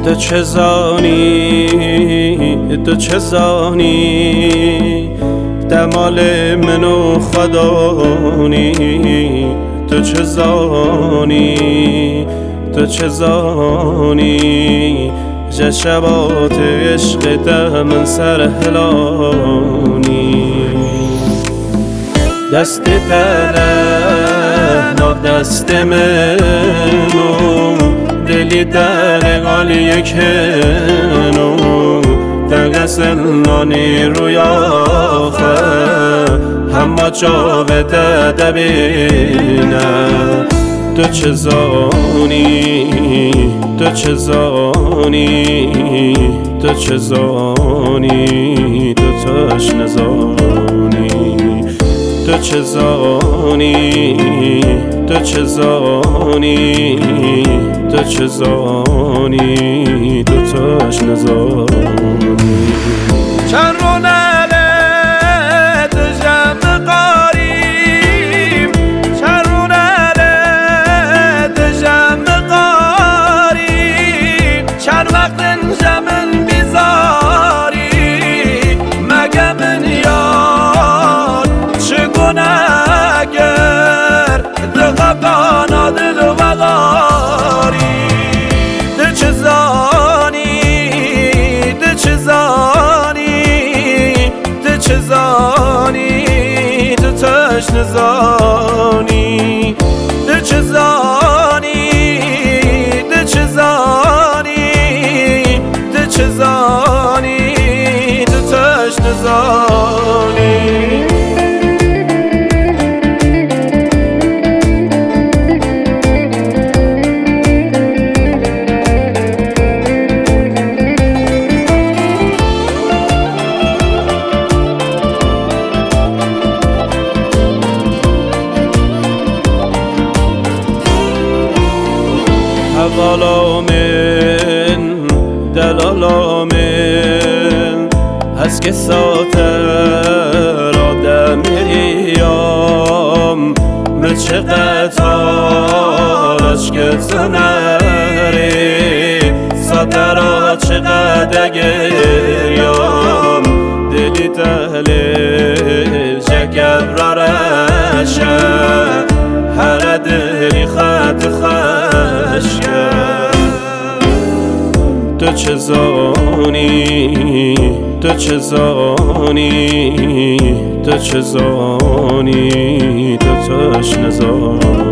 تو چه زانی دمال منو خدانی تو چه زانی جشبات عشق من سر هلانی دست تنه دست منو دلی در غالی کنو دقس نانی روی آخه همه جاوه دبینه تو چه زانی تو تاش نزانی تو چه زانی تو تاش نزانی چند رو نله تو جمع قاریم چند رو نله تو جمع قاریم چند وقت جمع بیزاری مگه من یاد چگونه گر دقاقانا دل و بغاری تو چه زانی تو تاش نزانی تو چه زانی تو تاش نزانی حوالامن دلالامن هست که ساتر آدم میریام مچه قطارش که تنری ساتر چقدر گریام دلی دلی جگبرارشه هر دلی خط خشکه تو چه زانی تو تاش نزانی